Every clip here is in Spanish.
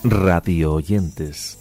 radio oyentes.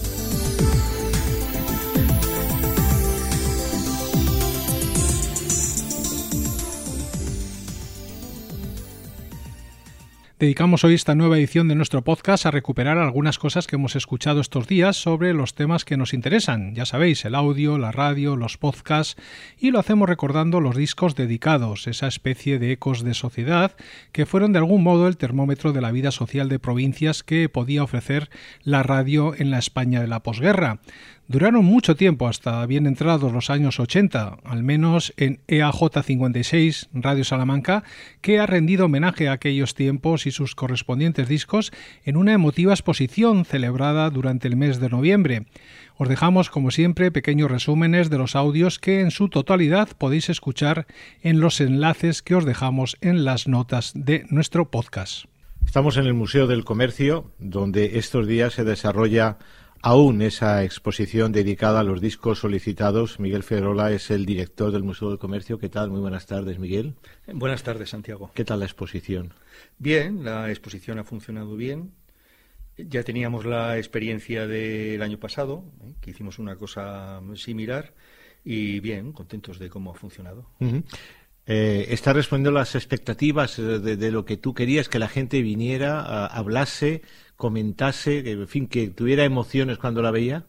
Dedicamos hoy esta nueva edición de nuestro podcast a recuperar algunas cosas que hemos escuchado estos días sobre los temas que nos interesan. Ya sabéis, el audio, la radio, los podcasts, y lo hacemos recordando los discos dedicados, esa especie de ecos de sociedad que fueron de algún modo el termómetro de la vida social de provincias que podía ofrecer la radio en la España de la posguerra. Duraron mucho tiempo, hasta bien entrados los años 80, al menos en EAJ 56, Radio Salamanca, que ha rendido homenaje a aquellos tiempos y sus correspondientes discos en una emotiva exposición celebrada durante el mes de noviembre. Os dejamos, como siempre, pequeños resúmenes de los audios que en su totalidad podéis escuchar en los enlaces que os dejamos en las notas de nuestro podcast. Estamos en el Museo del Comercio, donde estos días se desarrolla aún esa exposición dedicada a los discos solicitados. Miguel Figuerola es el director del Museo del Comercio. ¿Qué tal? Muy buenas tardes, Miguel. Buenas tardes, Santiago. ¿Qué tal la exposición? Bien, la exposición ha funcionado bien. Ya teníamos la experiencia del año pasado, que hicimos una cosa similar, y bien, contentos de cómo ha funcionado. Uh-huh. ¿Está respondiendo a las expectativas de lo que tú querías, que la gente viniera, hablase, comentase, en fin, que tuviera emociones cuando la veía?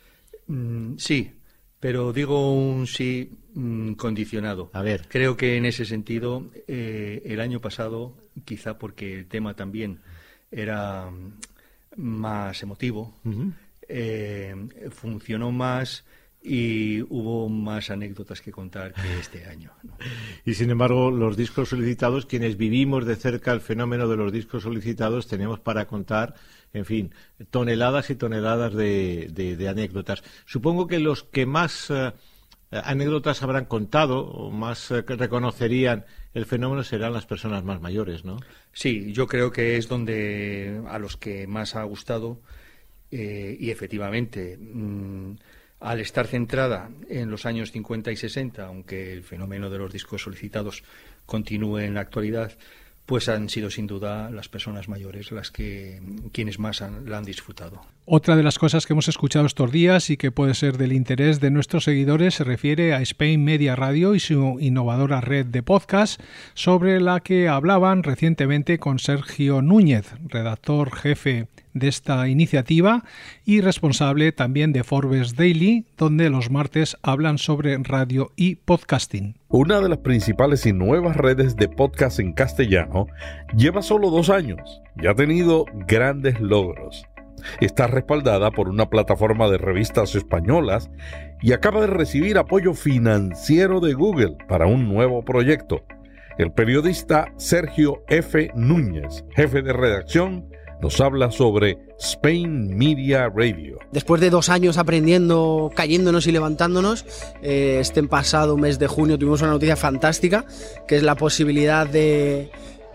Sí, pero digo un sí condicionado. A ver. Creo que en ese sentido, el año pasado, quizá porque el tema también era más emotivo, uh-huh. Funcionó más y hubo más anécdotas que contar que este año, ¿no? Y sin embargo, los discos solicitados, quienes vivimos de cerca el fenómeno de los discos solicitados, tenemos para contar, en fin, toneladas y toneladas de anécdotas. Supongo que los que más anécdotas habrán contado o más reconocerían el fenómeno serán las personas más mayores, ¿no? Sí, yo creo que es donde a los que más ha gustado y efectivamente al estar centrada en los años 50 y 60, aunque el fenómeno de los discos solicitados continúe en la actualidad, pues han sido sin duda las personas mayores quienes más la han disfrutado. Otra de las cosas que hemos escuchado estos días y que puede ser del interés de nuestros seguidores se refiere a Spain Media Radio y su innovadora red de podcast, sobre la que hablaban recientemente con Sergio Núñez, redactor jefe de esta iniciativa y responsable también de Forbes Daily, donde los martes hablan sobre radio y podcasting. Una de las principales y nuevas redes de podcast en castellano lleva solo 2 años y ha tenido grandes logros. Está respaldada por una plataforma de revistas españolas y acaba de recibir apoyo financiero de Google para un nuevo proyecto. El periodista Sergio F. Núñez, jefe de redacción, nos habla sobre Spain Media Radio. Después de 2 años aprendiendo, cayéndonos y levantándonos, este pasado mes de junio tuvimos una noticia fantástica, que es la posibilidad de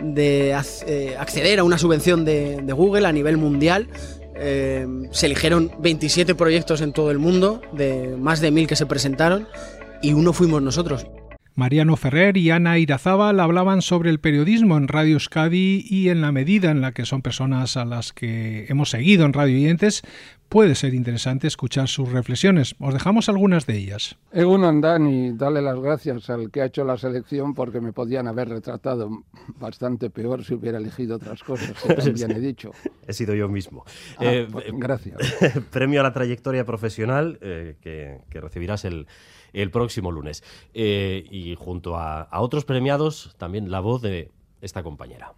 acceder a una subvención de Google a nivel mundial. Se eligieron 27 proyectos en todo el mundo, de más de 1000 que se presentaron, y uno fuimos nosotros. Mariano Ferrer y Ana Irazábal hablaban sobre el periodismo en Radio Euskadi y en la medida en la que son personas a las que hemos seguido en Radio Oyentes, puede ser interesante escuchar sus reflexiones. Os dejamos algunas de ellas. Egunon, Dani, dale las gracias al que ha hecho la selección porque me podían haber retratado bastante peor si hubiera elegido otras cosas, que también he dicho. He sido yo mismo. Gracias. Premio a la trayectoria profesional que recibirás el próximo lunes. Y junto a otros premiados, también la voz de esta compañera.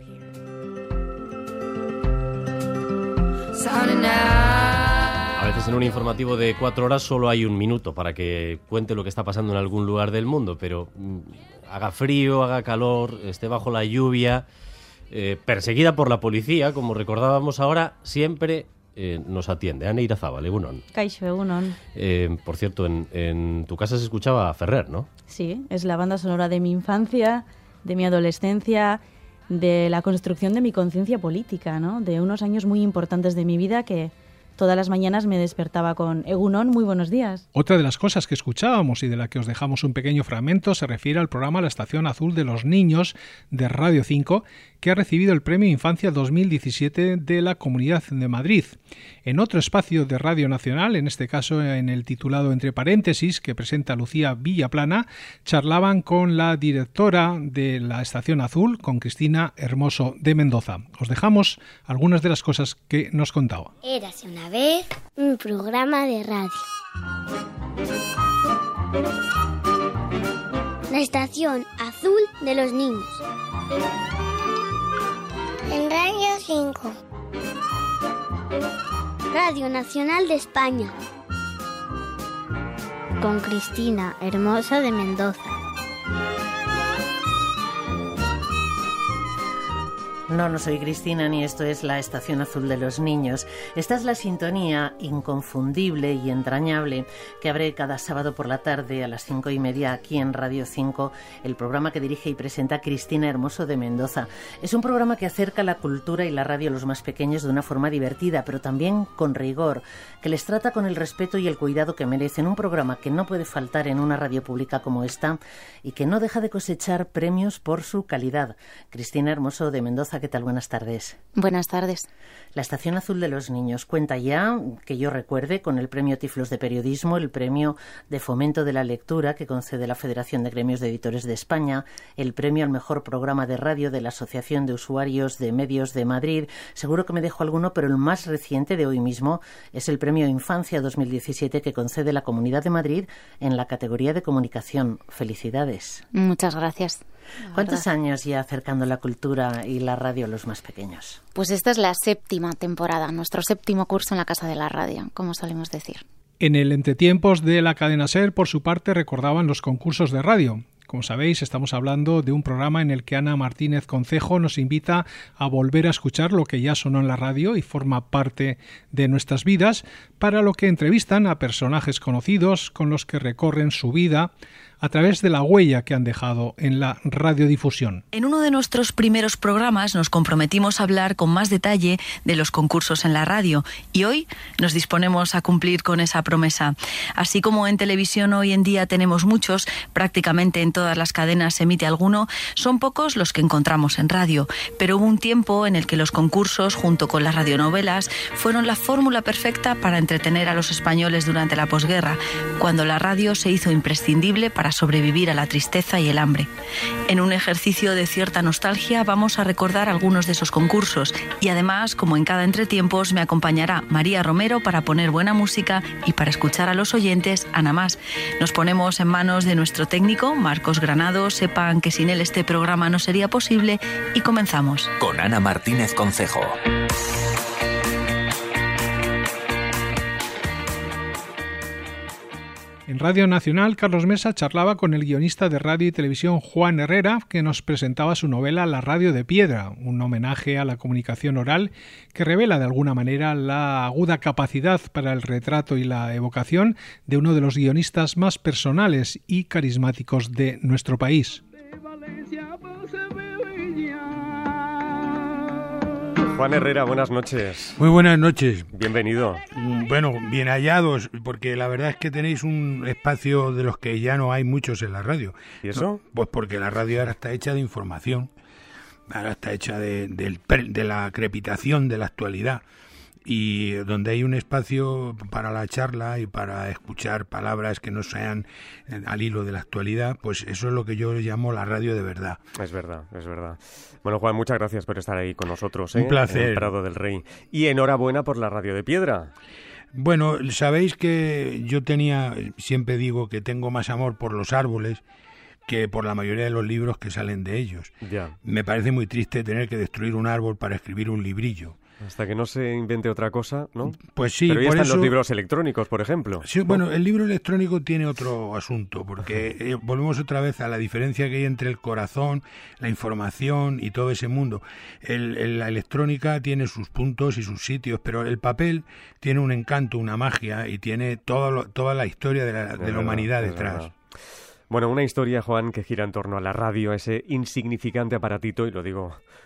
A veces en un informativo de 4 horas solo hay 1 minuto para que cuente lo que está pasando en algún lugar del mundo, pero haga frío, haga calor, esté bajo la lluvia, perseguida por la policía, como recordábamos ahora, siempre nos atiende. Ana Irazábal, egunon. Kaixo, egunon. Por cierto, en tu casa se escuchaba a Ferrer, ¿no? Sí, es la banda sonora de mi infancia, de mi adolescencia, de la construcción de mi conciencia política, ¿no? De unos años muy importantes de mi vida que todas las mañanas me despertaba con Egunon, muy buenos días. Otra de las cosas que escuchábamos y de la que os dejamos un pequeño fragmento se refiere al programa La Estación Azul de los Niños de Radio 5, que ha recibido el Premio Infancia 2017 de la Comunidad de Madrid. En otro espacio de Radio Nacional, en este caso en el titulado Entre paréntesis, que presenta Lucía Villaplana, charlaban con la directora de la Estación Azul, con Cristina Hermoso de Mendoza. Os dejamos algunas de las cosas que nos contaba. Érase una vez un programa de radio. La Estación Azul de los Niños. En Radio 5. Radio Nacional de España. Con Cristina Hermosa de Mendoza. No soy Cristina, ni esto es la Estación Azul de los Niños. Esta es la sintonía inconfundible y entrañable que abre cada sábado por la tarde a las 5:30 aquí en Radio 5, el programa que dirige y presenta Cristina Hermoso de Mendoza. Es un programa que acerca la cultura y la radio a los más pequeños de una forma divertida, pero también con rigor, que les trata con el respeto y el cuidado que merecen. Un programa que no puede faltar en una radio pública como esta y que no deja de cosechar premios por su calidad. Cristina Hermoso de Mendoza, ¿qué tal? Buenas tardes. Buenas tardes. La Estación Azul de los Niños cuenta ya, que yo recuerde, con el Premio Tiflos de Periodismo, el Premio de Fomento de la Lectura que concede la Federación de Gremios de Editores de España, el Premio al Mejor Programa de Radio de la Asociación de Usuarios de Medios de Madrid. Seguro que me dejo alguno, pero el más reciente de hoy mismo es el Premio Infancia 2017 que concede la Comunidad de Madrid en la categoría de comunicación. Felicidades. Muchas gracias. ¿Cuántos años ya acercando la cultura y la radio a los más pequeños? Pues esta es la 7ª temporada, nuestro 7º curso en la Casa de la Radio, como solemos decir. En el entretiempos de la cadena SER, por su parte, recordaban los concursos de radio. Como sabéis, estamos hablando de un programa en el que Ana Martínez Concejo nos invita a volver a escuchar lo que ya sonó en la radio y forma parte de nuestras vidas, para lo que entrevistan a personajes conocidos con los que recorren su vida a través de la huella que han dejado en la radiodifusión. En uno de nuestros primeros programas nos comprometimos a hablar con más detalle de los concursos en la radio y hoy nos disponemos a cumplir con esa promesa. Así como en televisión hoy en día tenemos muchos, prácticamente en todas las cadenas se emite alguno, son pocos los que encontramos en radio, pero hubo un tiempo en el que los concursos, junto con las radionovelas, fueron la fórmula perfecta para entretener a los españoles durante la posguerra, cuando la radio se hizo imprescindible para sobrevivir a la tristeza y el hambre. En un ejercicio de cierta nostalgia vamos a recordar algunos de esos concursos y además, como en cada entretiempos, me acompañará María Romero para poner buena música y para escuchar a los oyentes a nada más. Nos ponemos en manos de nuestro técnico, Marcos Granado. Sepan que sin él este programa no sería posible y comenzamos. Con Ana Martínez Concejo. En Radio Nacional, Carlos Mesa charlaba con el guionista de radio y televisión Juan Herrera, que nos presentaba su novela La radio de piedra, un homenaje a la comunicación oral que revela de alguna manera la aguda capacidad para el retrato y la evocación de uno de los guionistas más personales y carismáticos de nuestro país. Juan Herrera, buenas noches. Muy buenas noches. Bienvenido. Bueno, bien hallados, porque la verdad es que tenéis un espacio de los que ya no hay muchos en la radio. ¿Y eso? Pues porque la radio ahora está hecha de información, ahora está hecha de la crepitación de la actualidad, y donde hay un espacio para la charla y para escuchar palabras que no sean al hilo de la actualidad, pues eso es lo que yo llamo la radio de verdad. Es verdad, es verdad. Bueno, Juan, muchas gracias por estar ahí con nosotros. Un placer. En el Prado del Rey. Y enhorabuena por la radio de piedra. Bueno, sabéis que yo siempre digo que tengo más amor por los árboles que por la mayoría de los libros que salen de ellos. Ya. Me parece muy triste tener que destruir un árbol para escribir un librillo. Hasta que no se invente otra cosa, ¿no? Pues sí. Pero ya por están eso, los libros electrónicos, por ejemplo. Sí, bueno, el libro electrónico tiene otro asunto, porque volvemos otra vez a la diferencia que hay entre el corazón, la información y todo ese mundo. La electrónica tiene sus puntos y sus sitios, pero el papel tiene un encanto, una magia, y tiene toda la historia de la humanidad detrás. Verdad. Bueno, una historia, Juan, que gira en torno a la radio, ese insignificante aparatito, y lo digo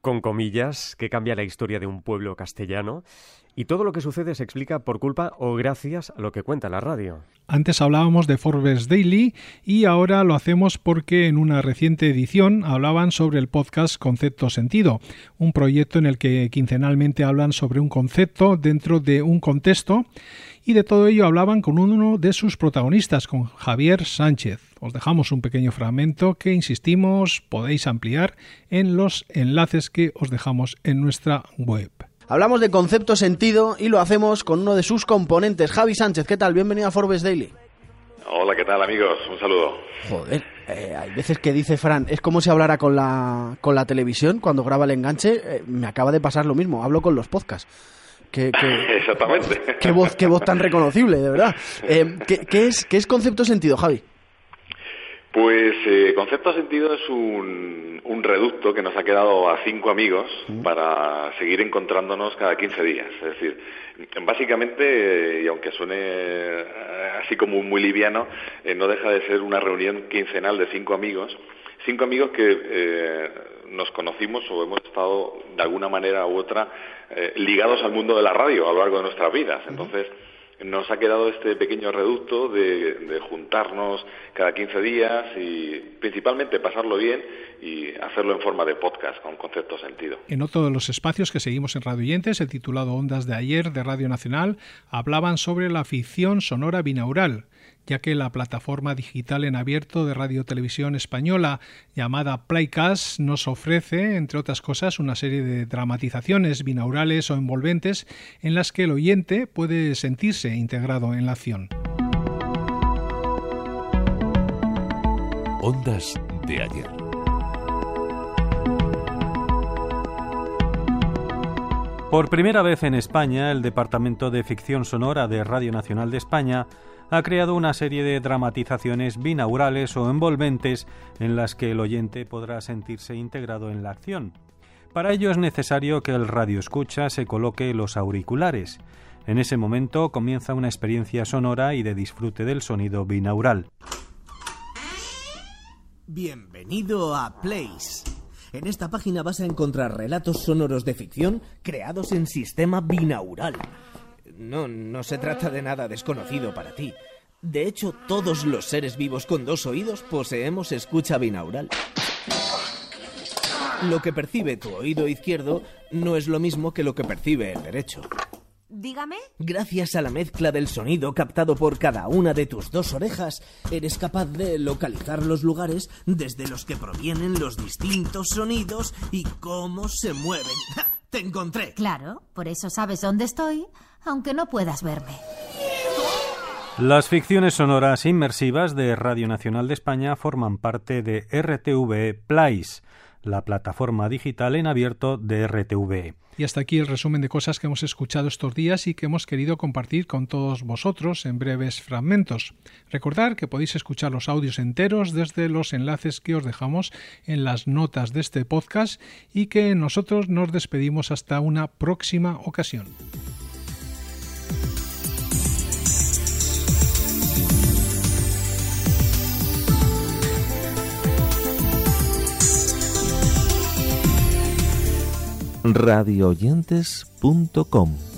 con comillas, que cambia la historia de un pueblo castellano. Y todo lo que sucede se explica por culpa o gracias a lo que cuenta la radio. Antes hablábamos de Forbes Daily y ahora lo hacemos porque en una reciente edición hablaban sobre el podcast Concepto Sentido, un proyecto en el que quincenalmente hablan sobre un concepto dentro de un contexto, y de todo ello hablaban con uno de sus protagonistas, con Javier Sánchez. Os dejamos un pequeño fragmento que, insistimos, podéis ampliar en los enlaces que os dejamos en nuestra web. Hablamos de Concepto Sentido y lo hacemos con uno de sus componentes, Javi Sánchez. ¿Qué tal? Bienvenido a Forbes Daily. Hola, ¿qué tal, amigos? Un saludo. Joder, hay veces que dice Fran, es como si hablara con la televisión cuando graba el enganche. Me acaba de pasar lo mismo, hablo con los podcasts. Exactamente. Qué voz tan reconocible, de verdad. ¿Qué es Concepto Sentido, Javi? Pues Concepto Sentido es un reducto que nos ha quedado a 5 amigos para seguir encontrándonos cada 15 días. Es decir, básicamente, y aunque suene así como muy liviano, no deja de ser una reunión quincenal de 5 amigos. 5 amigos que nos conocimos o hemos estado de alguna manera u otra ligados al mundo de la radio a lo largo de nuestras vidas. Entonces, nos ha quedado este pequeño reducto de juntarnos cada 15 días y principalmente pasarlo bien y hacerlo en forma de podcast con Concepto Sentido. En otro de los espacios que seguimos en Radio Oyentes, el titulado Ondas de Ayer de Radio Nacional, hablaban sobre la ficción sonora binaural, ya que la plataforma digital en abierto de Radio Televisión Española llamada Playcast nos ofrece, entre otras cosas, una serie de dramatizaciones binaurales o envolventes en las que el oyente puede sentirse integrado en la acción. Ondas de Ayer. Por primera vez en España, el Departamento de Ficción Sonora de Radio Nacional de España ha creado una serie de dramatizaciones binaurales o envolventes en las que el oyente podrá sentirse integrado en la acción. Para ello es necesario que el radioescucha se coloque los auriculares. En ese momento comienza una experiencia sonora y de disfrute del sonido binaural. Bienvenido a Place. En esta página vas a encontrar relatos sonoros de ficción creados en sistema binaural. No se trata de nada desconocido para ti. De hecho, todos los seres vivos con 2 oídos poseemos escucha binaural. Lo que percibe tu oído izquierdo no es lo mismo que lo que percibe el derecho. Dígame. Gracias a la mezcla del sonido captado por cada una de tus 2 orejas, eres capaz de localizar los lugares desde los que provienen los distintos sonidos y cómo se mueven. ¡Ja! ¡Te encontré! Claro, por eso sabes dónde estoy, aunque no puedas verme. Las ficciones sonoras inmersivas de Radio Nacional de España forman parte de RTV Place, la plataforma digital en abierto de RTV. Y hasta aquí el resumen de cosas que hemos escuchado estos días y que hemos querido compartir con todos vosotros en breves fragmentos. Recordad que podéis escuchar los audios enteros desde los enlaces que os dejamos en las notas de este podcast y que nosotros nos despedimos hasta una próxima ocasión. radioyentes.com